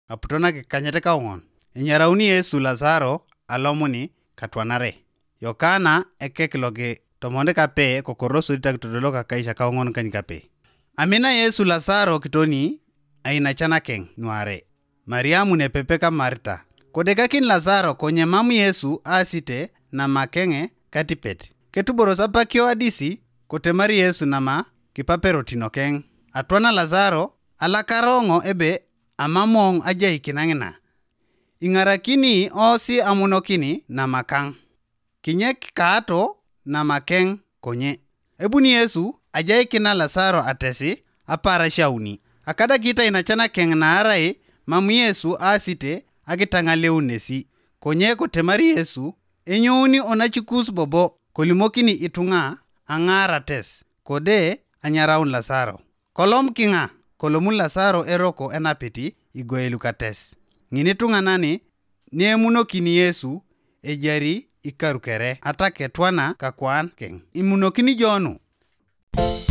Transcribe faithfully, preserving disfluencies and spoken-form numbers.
aputona ke kanyete kaungon. Inyarauni Yesu Lazaro alomuni katwanare. Yokana ekekloge tomonde kape kokoroso itakitodolo kakaisha kaungon kanyikape. Amina Yesu Lazaro kitoni aina chana keng nuare. Mariamu ne pepeka Marta. Kodekakin Lazaro konye mamu Yesu asite na makenge katipet. Ketuboro sapakio adisi kote mari Yesu nama kipapero tinokeng. Atwana Lazaro alakarongo ebe amamong ajai kinangina. Ingarakini osi amunokini na makang. Kinyek kaato na makeng konye. Ebuni Yesu ajai kina Lazaro atesi apara shauni. Akada kita inachana keng na arai mamu Yesu asite agitanga leunesi. Konye kote mari Yesu enyuni onachikus bobo kolimokini itunga angara tes. Kode anyaraun Lazaro. Kolom kinga kolomun Lazaro eroko enapiti igoelukates. Nginitunga nani niemunokini Yesu ejari ikarukere atake twana kakwan keng. Imunokini jonu.